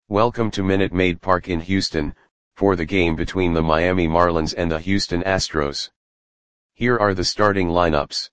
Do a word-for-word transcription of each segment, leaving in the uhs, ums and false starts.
Welcome to Minute Maid Park in Houston, for the game between the Miami Marlins and the Houston Astros. Here are the starting lineups.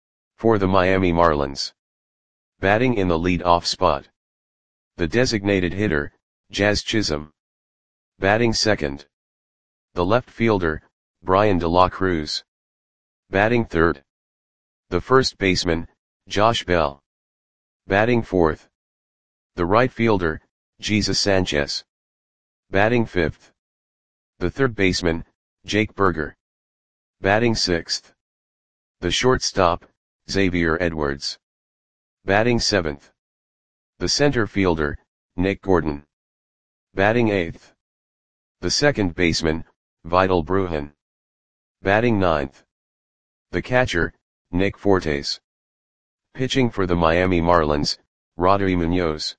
For the Miami Marlins. Batting in the lead-off spot. The designated hitter, Jazz Chisholm. Batting second. The left fielder, Bryan De La Cruz. Batting third. The first baseman, Josh Bell. Batting fourth. The right fielder, Jesus Sanchez. Batting fifth. The third baseman, Jake Burger. Batting sixth. The shortstop, Xavier Edwards. Batting seventh. The center fielder, Nick Gordon. Batting eighth. The second baseman, Vidal Brujan. Batting ninth. The catcher, Nick Fortes. Pitching for the Miami Marlins, Rodri Munoz.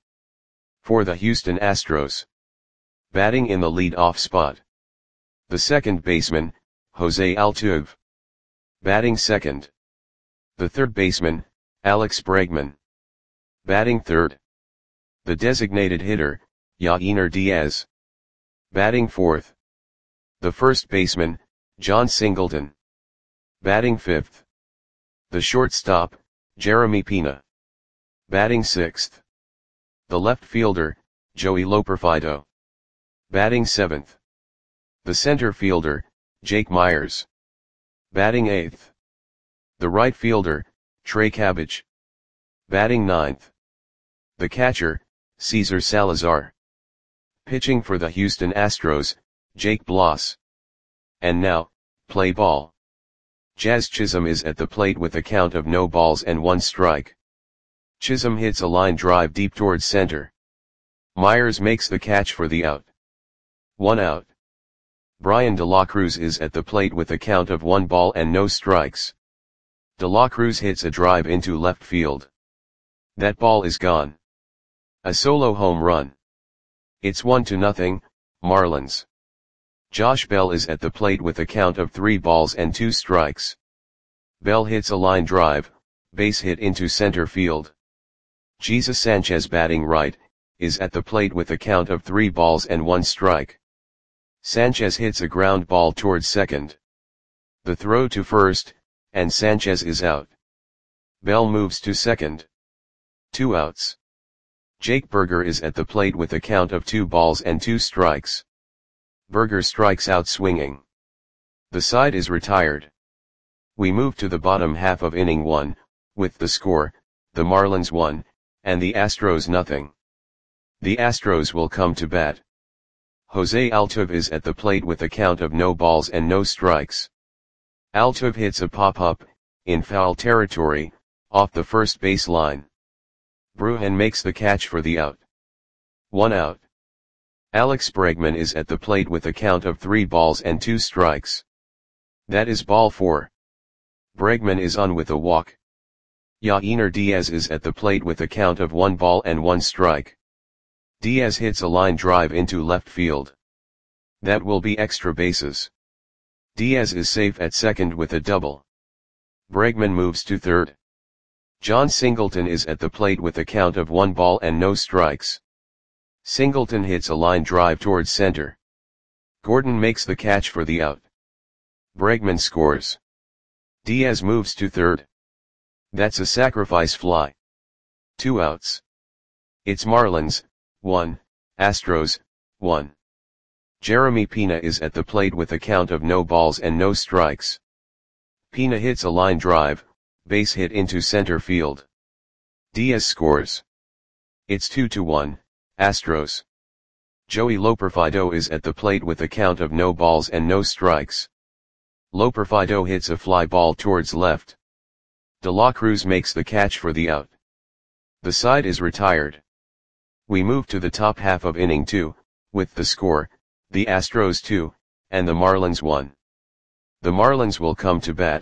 For the Houston Astros. Batting in the lead-off spot. The second baseman, Jose Altuve. Batting second. The third baseman, Alex Bregman. Batting third. The designated hitter, Yainer Diaz. Batting fourth. The first baseman, Jon Singleton. Batting fifth. The shortstop, Jeremy Pena. Batting sixth. The left fielder, Joey Loperfido. Batting seventh. The center fielder, Jake Meyers. Batting eighth. The right fielder, Trey Cabbage. Batting ninth. The catcher, Cesar Salazar. Pitching for the Houston Astros, Jake Bloss. And now, play ball. Jazz Chisholm is at the plate with a count of no balls and one strike. Chisholm hits a line drive deep towards center. Meyers makes the catch for the out. One out. Bryan De La Cruz is at the plate with a count of one ball and no strikes. De La Cruz hits a drive into left field. That ball is gone. A solo home run. It's one to nothing, Marlins. Josh Bell is at the plate with a count of three balls and two strikes. Bell hits a line drive, base hit into center field. Jesus Sanchez, batting right, is at the plate with a count of three balls and one strike. Sanchez hits a ground ball towards second. The throw to first, and Sanchez is out. Bell moves to second. Two outs. Jake Burger is at the plate with a count of two balls and two strikes. Burger strikes out swinging. The side is retired. We move to the bottom half of inning one, with the score, the Marlins one, and the Astros nothing. The Astros will come to bat. Jose Altuve is at the plate with a count of no balls and no strikes. Altuve hits a pop-up, in foul territory, off the first base line. Brujan makes the catch for the out. One out. Alex Bregman is at the plate with a count of three balls and two strikes. That is ball four. Bregman is on with a walk. Yainer Diaz is at the plate with a count of one ball and one strike. Diaz hits a line drive into left field. That will be extra bases. Diaz is safe at second with a double. Bregman moves to third. Jon Singleton is at the plate with a count of one ball and no strikes. Singleton hits a line drive towards center. Gordon makes the catch for the out. Bregman scores. Diaz moves to third. That's a sacrifice fly. Two outs. It's Marlins, one, Astros, one. Jeremy Pena is at the plate with a count of no balls and no strikes. Pena hits a line drive, base hit into center field. Diaz scores. It's two to one, Astros. Joey Loperfido is at the plate with a count of no balls and no strikes. Loperfido hits a fly ball towards left. De La Cruz makes the catch for the out. The side is retired. We move to the top half of inning two, with the score, the Astros two, and the Marlins one. The Marlins will come to bat.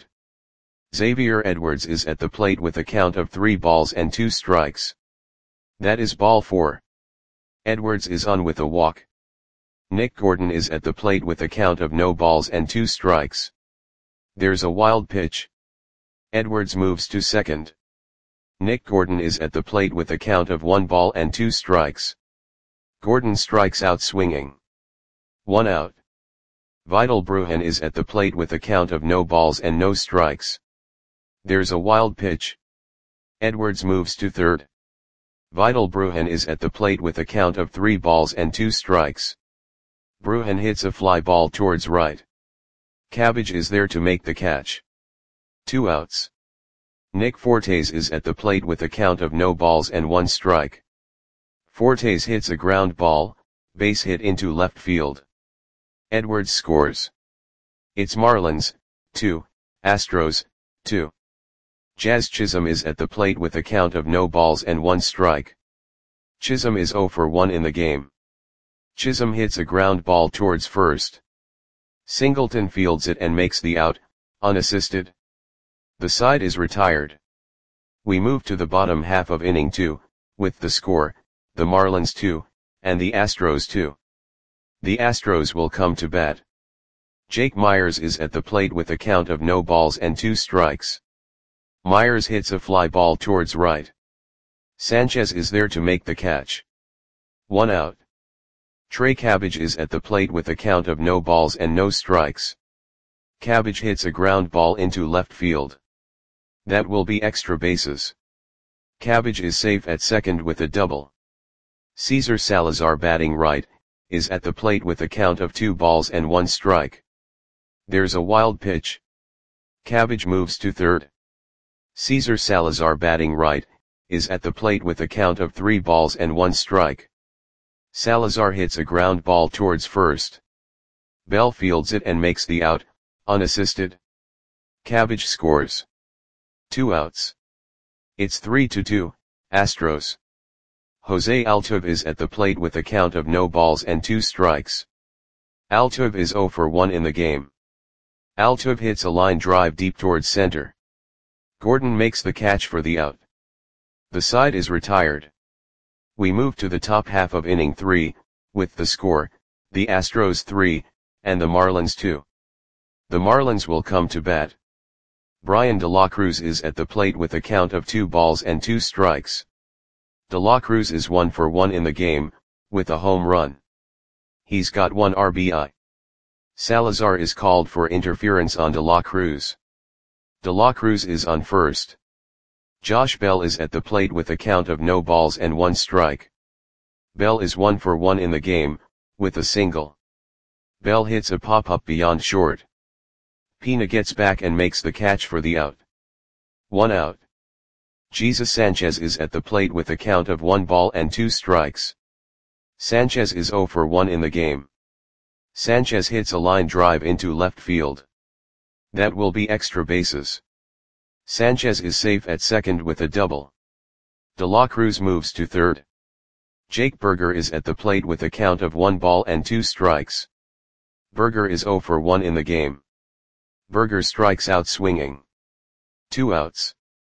Xavier Edwards is at the plate with a count of three balls and two strikes. That is ball four. Edwards is on with a walk. Nick Gordon is at the plate with a count of no balls and two strikes. There's a wild pitch. Edwards moves to second. Nick Gordon is at the plate with a count of one ball and two strikes. Gordon strikes out swinging. One out. Vidal Brujan is at the plate with a count of no balls and no strikes. There's a wild pitch. Edwards moves to third. Vidal Brujan is at the plate with a count of three balls and two strikes. Brujan hits a fly ball towards right. Cabbage is there to make the catch. Two outs. Nick Fortes is at the plate with a count of no balls and one strike. Fortes hits a ground ball, base hit into left field. Edwards scores. It's Marlins, two, Astros, two. Jazz Chisholm is at the plate with a count of no balls and one strike. Chisholm is oh for one in the game. Chisholm hits a ground ball towards first. Singleton fields it and makes the out, unassisted. The side is retired. We move to the bottom half of inning two, with the score, the Marlins two, and the Astros two. The Astros will come to bat. Jake Myers is at the plate with a count of no balls and two strikes. Myers hits a fly ball towards right. Sanchez is there to make the catch. One out. Trey Cabbage is at the plate with a count of no balls and no strikes. Cabbage hits a ground ball into left field. That will be extra bases. Cabbage is safe at second with a double. Cesar Salazar, batting right, is at the plate with a count of two balls and one strike. There's a wild pitch. Cabbage moves to third. Cesar Salazar, batting right, is at the plate with a count of three balls and one strike. Salazar hits a ground ball towards first. Bell fields it and makes the out, unassisted. Cabbage scores. Two outs. It's three to two, Astros. Jose Altuve is at the plate with a count of no balls and two strikes. Altuve is oh for one in the game. Altuve hits a line drive deep towards center. Gordon makes the catch for the out. The side is retired. We move to the top half of inning three, with the score, the Astros three, and the Marlins two. The Marlins will come to bat. Brian De La Cruz is at the plate with a count of two balls and two strikes. De La Cruz is one for one in the game, with a home run. He's got one R B I. Salazar is called for interference on De La Cruz. De La Cruz is on first. Josh Bell is at the plate with a count of no balls and one strike. Bell is one for one in the game, with a single. Bell hits a pop-up beyond short. Pina gets back and makes the catch for the out. One out. Jesus Sanchez is at the plate with a count of one ball and two strikes. Sanchez is oh for one in the game. Sanchez hits a line drive into left field. That will be extra bases. Sanchez is safe at second with a double. De La Cruz moves to third. Jake Burger is at the plate with a count of one ball and two strikes. Burger is oh for one in the game. Burger strikes out swinging. Two outs.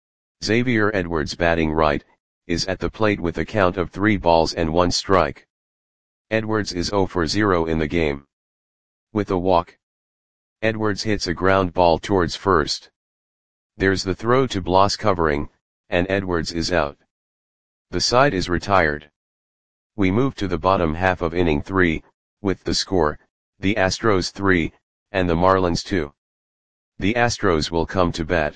Xavier Edwards, batting right, is at the plate with a count of three balls and one strike. Edwards is oh for zero in the game. With a walk. Edwards hits a ground ball towards first. There's the throw to Blas covering, and Edwards is out. The side is retired. We move to the bottom half of inning three, with the score, the Astros three, and the Marlins two. The Astros will come to bat.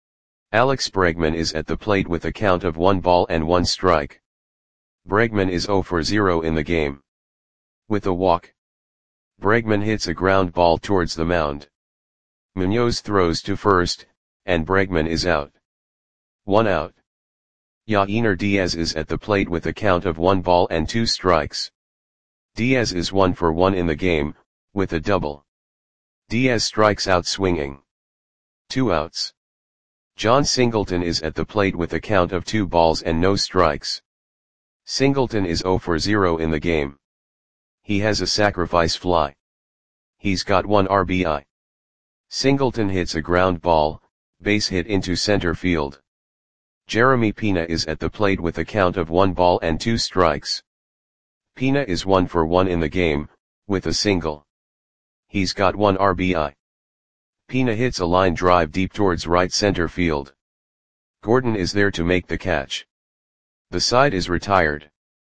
Alex Bregman is at the plate with a count of one ball and one strike. Bregman is oh for zero in the game. With a walk. Bregman hits a ground ball towards the mound. Munoz throws to first, and Bregman is out. One out. Yainer Diaz is at the plate with a count of one ball and two strikes. Diaz is one for one in the game, with a double. Diaz strikes out swinging. Two outs. John Singleton is at the plate with a count of two balls and no strikes. Singleton is oh for zero in the game. He has a sacrifice fly. He's got one R B I. Singleton hits a ground ball, base hit into center field. Jeremy Pina is at the plate with a count of one ball and two strikes. Pina is one for one in the game, with a single. He's got one R B I. Pina hits a line drive deep towards right center field. Gordon is there to make the catch. The side is retired.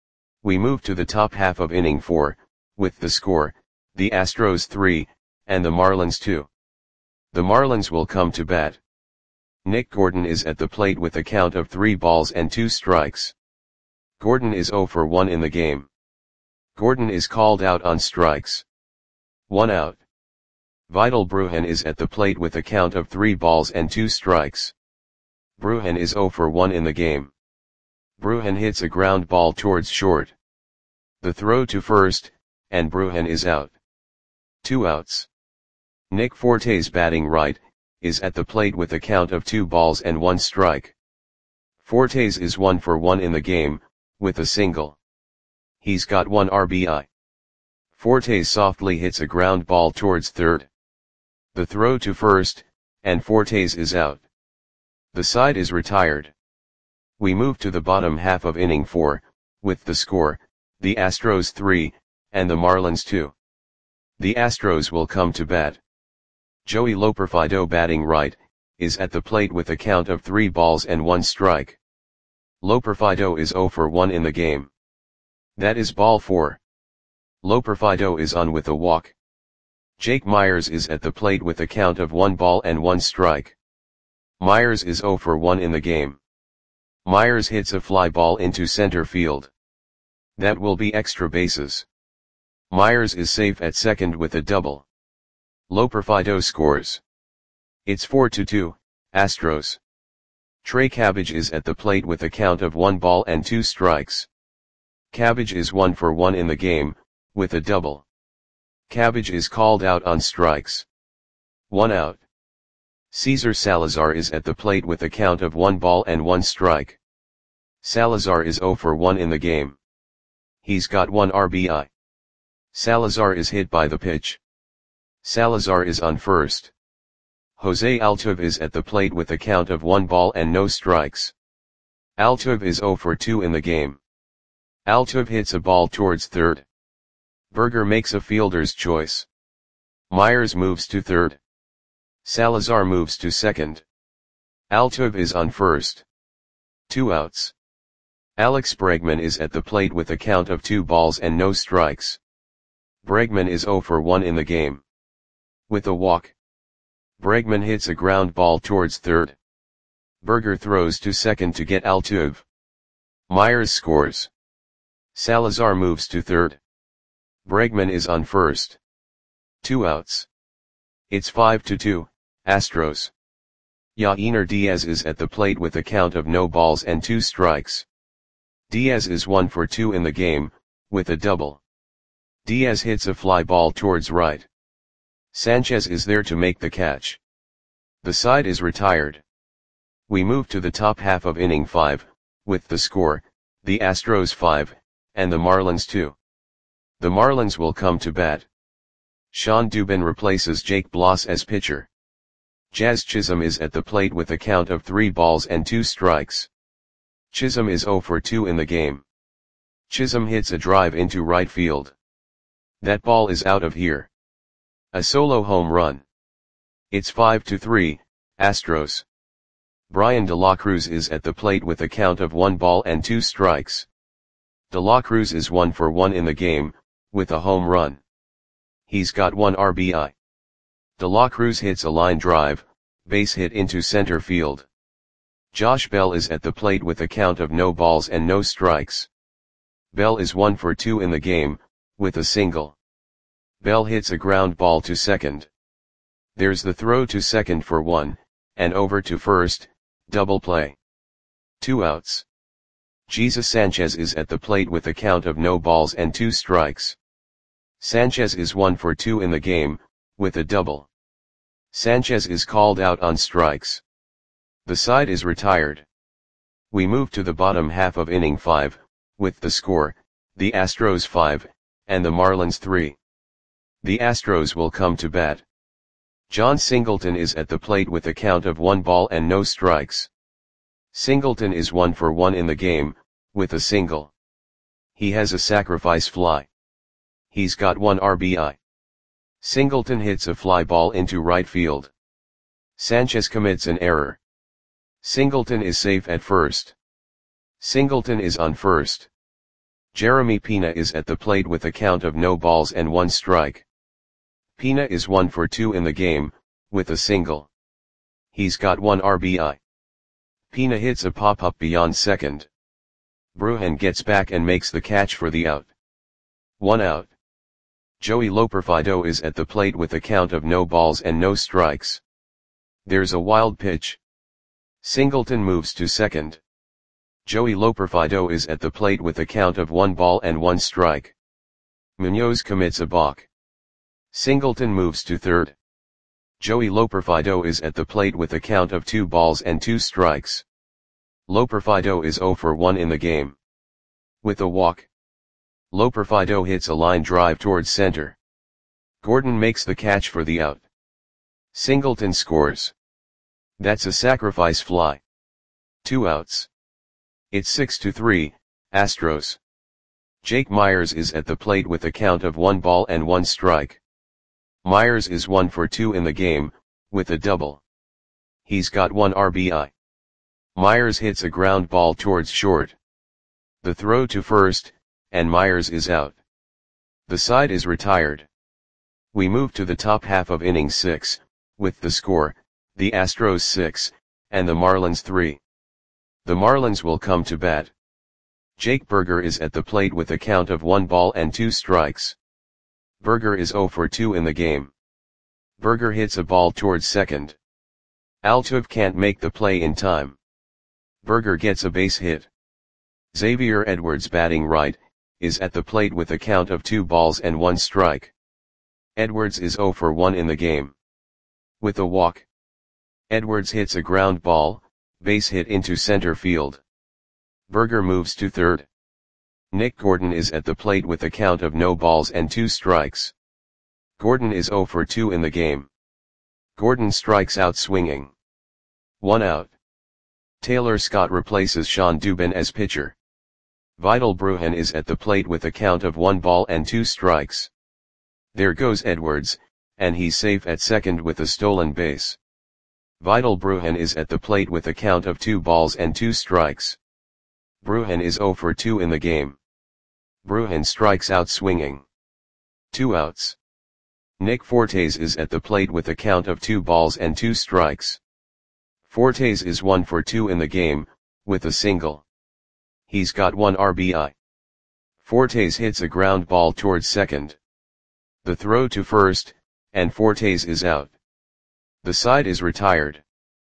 We move to the top half of inning four, with the score, the Astros three, and the Marlins two. The Marlins will come to bat. Nick Gordon is at the plate with a count of three balls and two strikes. Gordon is oh for one in the game. Gordon is called out on strikes. One out. Vidal Brujan is at the plate with a count of three balls and two strikes. Brujan is oh for one in the game. Brujan hits a ground ball towards short. The throw to first, and Brujan is out. Two outs. Nick Fortes, batting right, is at the plate with a count of two balls and one strike. Fortes is one for one in the game, with a single. He's got one R B I. Fortes softly hits a ground ball towards third. The throw to first, and Fortes is out. The side is retired. We move to the bottom half of inning four, with the score, the Astros three, and the Marlins two. The Astros will come to bat. Joey Loperfido, batting right, is at the plate with a count of three balls and one strike. Loperfido is oh for one in the game. That is ball four. Loperfido is on with a walk. Jake Myers is at the plate with a count of one ball and one strike. Myers is oh for one in the game. Myers hits a fly ball into center field. That will be extra bases. Myers is safe at second with a double. Loperfido scores. It's four to two, Astros. Trey Cabbage is at the plate with a count of one ball and two strikes. Cabbage is one for one in the game, with a double. Cabbage is called out on strikes. One out. Cesar Salazar is at the plate with a count of one ball and one strike. Salazar is oh for one in the game. He's got one R B I. Salazar is hit by the pitch. Salazar is on first. Jose Altuve is at the plate with a count of one ball and no strikes. Altuve is oh for two in the game. Altuve hits a ball towards third. Berger makes a fielder's choice. Myers moves to third. Salazar moves to second. Altuve is on first. Two outs. Alex Bregman is at the plate with a count of two balls and no strikes. Bregman is oh for one in the game. With a walk. Bregman hits a ground ball towards third. Berger throws to second to get Altuve. Myers scores. Salazar moves to third. Bregman is on first. Two outs. It's five to two, Astros. Yainer Diaz is at the plate with a count of no balls and two strikes. Diaz is one for two in the game, with a double. Diaz hits a fly ball towards right. Sanchez is there to make the catch. The side is retired. We move to the top half of inning five, with the score, the Astros five, and the Marlins two. The Marlins will come to bat. Sean Dubin replaces Jake Bloss as pitcher. Jazz Chisholm is at the plate with a count of three balls and two strikes. Chisholm is oh for two in the game. Chisholm hits a drive into right field. That ball is out of here. A solo home run. It's five to three, Astros. Brian De La Cruz is at the plate with a count of one ball and two strikes. De La Cruz is one for one in the game, with a home run. He's got one R B I. De La Cruz hits a line drive, base hit into center field. Josh Bell is at the plate with a count of no balls and no strikes. Bell is one for two in the game, with a single. Bell hits a ground ball to second. There's the throw to second for one, and over to first, double play. Two outs. Jesus Sanchez is at the plate with a count of no balls and two strikes. Sanchez is one for two in the game, with a double. Sanchez is called out on strikes. The side is retired. We move to the bottom half of inning five, with the score, the Astros five, and the Marlins three. The Astros will come to bat. John Singleton is at the plate with a count of one ball and no strikes. Singleton is one for one in the game, with a single. He has a sacrifice fly. He's got one R B I. Singleton hits a fly ball into right field. Sanchez commits an error. Singleton is safe at first. Singleton is on first. Jeremy Pina is at the plate with a count of no balls and one strike. Pina is one for two in the game, with a single. He's got one R B I. Pina hits a pop-up beyond second. Brewhan gets back and makes the catch for the out. One out. Joey Loperfido is at the plate with a count of no balls and no strikes. There's a wild pitch. Singleton moves to second. Joey Loperfido is at the plate with a count of one ball and one strike. Munoz commits a balk. Singleton moves to third. Joey Loperfido is at the plate with a count of two balls and two strikes. Loperfido is zero for one in the game. With a walk, Loperfido hits a line drive towards center. Gordon makes the catch for the out. Singleton scores. That's a sacrifice fly. Two outs. It's six to three, Astros. Jake Myers is at the plate with a count of one ball and one strike. Myers is one for two in the game, with a double. He's got one R B I. Myers hits a ground ball towards short. The throw to first, and Myers is out. The side is retired. We move to the top half of inning six, with the score, the Astros six, and the Marlins three. The Marlins will come to bat. Jake Burger is at the plate with a count of one ball and two strikes. Burger is zero for two in the game. Burger hits a ball towards second. Altuve can't make the play in time. Burger gets a base hit. Xavier Edwards, batting right, is at the plate with a count of two balls and one strike. Edwards is zero for one in the game. With a walk, Edwards hits a ground ball, base hit into center field. Burger moves to third. Nick Gordon is at the plate with a count of no balls and two strikes. Gordon is zero for two in the game. Gordon strikes out swinging. One out. Taylor Scott replaces Sean Dubin as pitcher. Vidal Bruján is at the plate with a count of one ball and two strikes. There goes Edwards, and he's safe at second with a stolen base. Vidal Bruján is at the plate with a count of two balls and two strikes. Bruján is zero for two in the game. Bruján strikes out swinging. Two outs. Nick Fortes is at the plate with a count of two balls and two strikes. Fortes is one for two in the game, with a single. He's got one R B I. Fortes hits a ground ball towards second. The throw to first, and Fortes is out. The side is retired.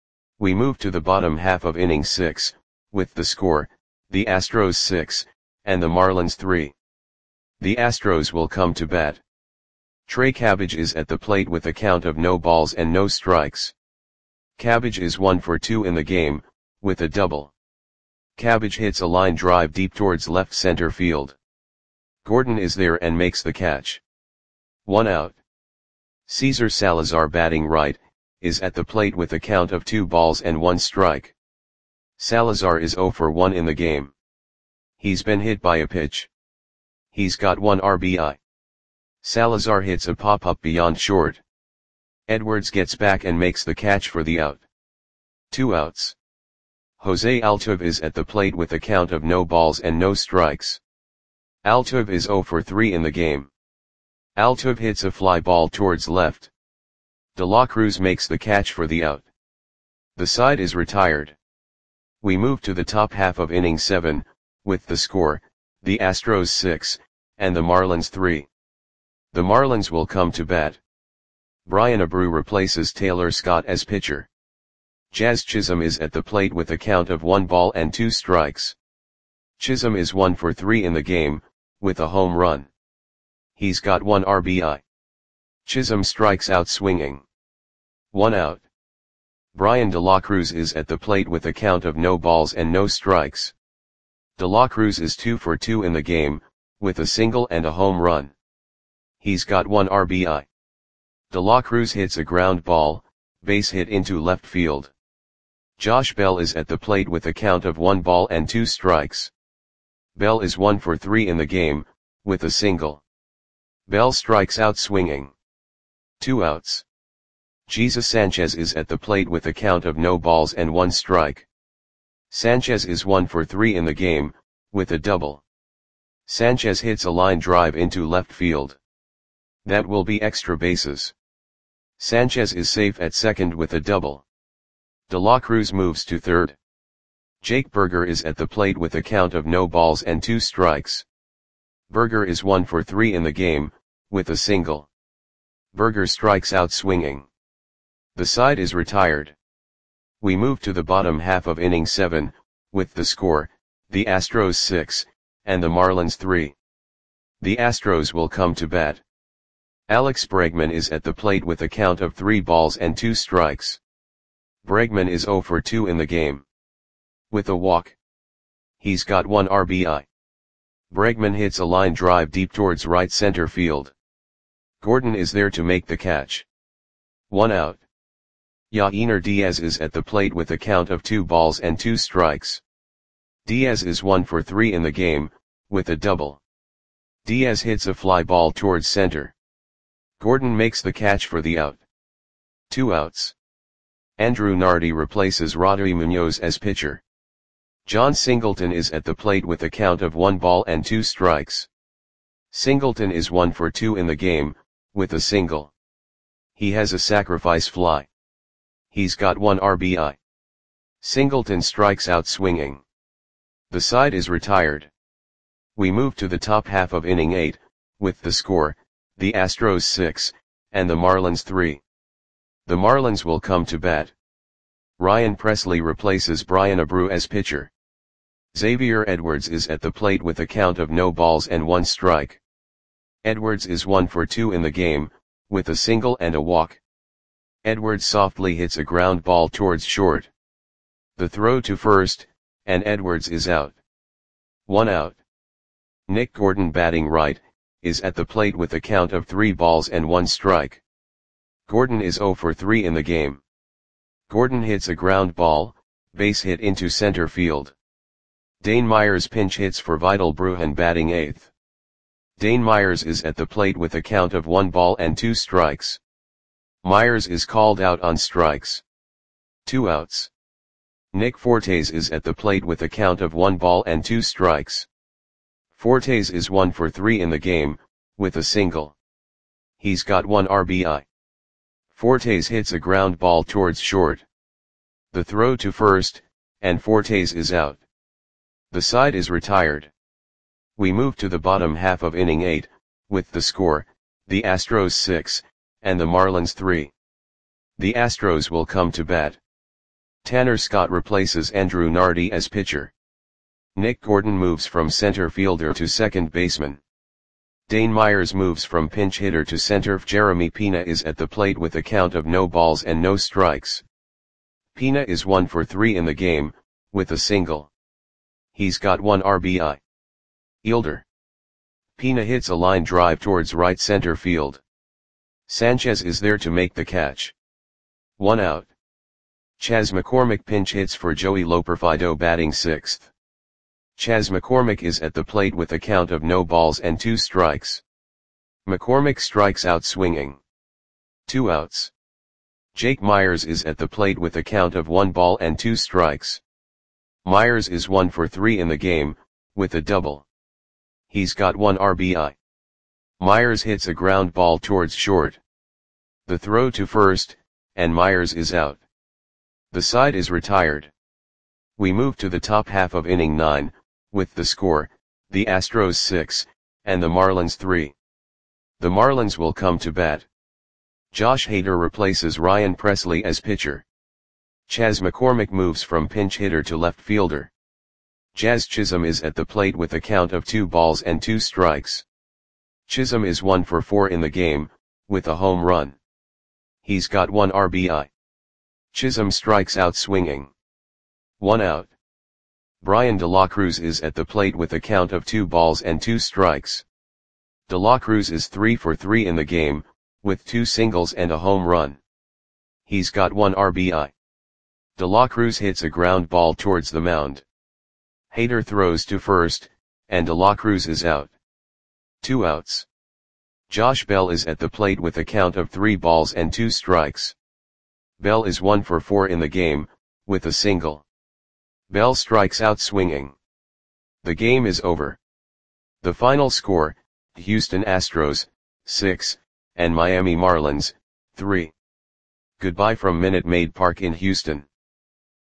We move to the bottom half of inning six, with the score, the Astros six, and the Marlins three. The Astros will come to bat. Trey Cabbage is at the plate with a count of no balls and no strikes. Cabbage is one for two in the game, with a double. Cabbage hits a line drive deep towards left center field. Gordon is there and makes the catch. One out. Cesar Salazar, batting right, is at the plate with a count of two balls and one strike. Salazar is zero for one in the game. He's been hit by a pitch. He's got one R B I. Salazar hits a pop-up beyond short. Edwards gets back and makes the catch for the out. Two outs. Jose Altuve is at the plate with a count of no balls and no strikes. Altuve is zero for three in the game. Altuve hits a fly ball towards left. De La Cruz makes the catch for the out. The side is retired. We move to the top half of inning seven, with the score, the Astros six, and the Marlins three. The Marlins will come to bat. Brian Abreu replaces Taylor Scott as pitcher. Jazz Chisholm is at the plate with a count of one ball and two strikes. Chisholm is one for three in the game, with a home run. He's got one R B I. Chisholm strikes out swinging. One out. Brian De La Cruz is at the plate with a count of no balls and no strikes. De La Cruz is two for two in the game, with a single and a home run. He's got one R B I. De La Cruz hits a ground ball, base hit into left field. Josh Bell is at the plate with a count of one ball and two strikes. Bell is one for three in the game, with a single. Bell strikes out swinging. Two outs. Jesus Sanchez is at the plate with a count of no balls and one strike. Sanchez is one for three in the game, with a double. Sanchez hits a line drive into left field. That will be extra bases. Sanchez is safe at second with a double. De La Cruz moves to third. Jake Burger is at the plate with a count of no balls and two strikes. Burger is one for three in the game, with a single. Burger strikes out swinging. The side is retired. We move to the bottom half of inning seven, with the score, the Astros six, and the Marlins three. The Astros will come to bat. Alex Bregman is at the plate with a count of three balls and two strikes. Bregman is oh for two in the game. With a walk. He's got one R B I. Bregman hits a line drive deep towards right center field. Gordon is there to make the catch. One out. Yainer Diaz is at the plate with a count of two balls and two strikes. Diaz is one for three in the game, with a double. Diaz hits a fly ball towards center. Gordon makes the catch for the out. Two outs. Andrew Nardi replaces Rodri Munoz as pitcher. John Singleton is at the plate with a count of one ball and two strikes. Singleton is one for two in the game, with a single. He has a sacrifice fly. He's got one R B I. Singleton strikes out swinging. The side is retired. We move to the top half of inning eight, with the score, the Astros six, and the Marlins three. The Marlins will come to bat. Ryan Presley replaces Brian Abreu as pitcher. Xavier Edwards is at the plate with a count of no balls and one strike. Edwards is one for two in the game, with a single and a walk. Edwards softly hits a ground ball towards short. The throw to first, and Edwards is out. One out. Nick Gordon, batting right, is at the plate with a count of three balls and one strike. Gordon is oh for three in the game. Gordon hits a ground ball, base hit into center field. Dane Myers pinch hits for Vidal Brujan, batting eighth. Dane Myers is at the plate with a count of one ball and two strikes. Myers is called out on strikes. Two outs. Nick Fortes is at the plate with a count of one ball and two strikes. Fortes is one for three in the game, with a single. He's got one R B I. Fortes hits a ground ball towards short. The throw to first, and Fortes is out. The side is retired. We move to the bottom half of inning eight, with the score, the Astros six, and the Marlins three. The Astros will come to bat. Tanner Scott replaces Andrew Nardi as pitcher. Nick Gordon moves from center fielder to second baseman. Dane Myers moves from pinch hitter to center. Jeremy Pina is at the plate with a count of no balls and no strikes. Pina is one for three in the game, with a single. He's got one R B I. Elder. Pina hits a line drive towards right center field. Sanchez is there to make the catch. One out. Chas McCormick pinch hits for Joey Loperfido, batting sixth. Chas McCormick is at the plate with a count of no balls and two strikes. McCormick strikes out swinging. Two outs. Jake Myers is at the plate with a count of one ball and two strikes. Myers is one for three in the game, with a double. He's got one R B I. Myers hits a ground ball towards short. The throw to first, and Myers is out. The side is retired. We move to the top half of inning nine, with the score, the Astros six, and the Marlins three. The Marlins will come to bat. Josh Hader replaces Ryan Presley as pitcher. Chas McCormick moves from pinch hitter to left fielder. Jazz Chisholm is at the plate with a count of two balls and two strikes. Chisholm is one for four in the game, with a home run. He's got one R B I. Chisholm strikes out swinging. One out. Brian De La Cruz is at the plate with a count of two balls and two strikes. De La Cruz is three for three in the game, with two singles and a home run. He's got one R B I. De La Cruz hits a ground ball towards the mound. Hader throws to first, and De La Cruz is out. Two outs. Josh Bell is at the plate with a count of three balls and two strikes. Bell is one for four in the game, with a single. Bell strikes out swinging. The game is over. The final score, Houston Astros, six, and Miami Marlins, three. Goodbye from Minute Maid Park in Houston.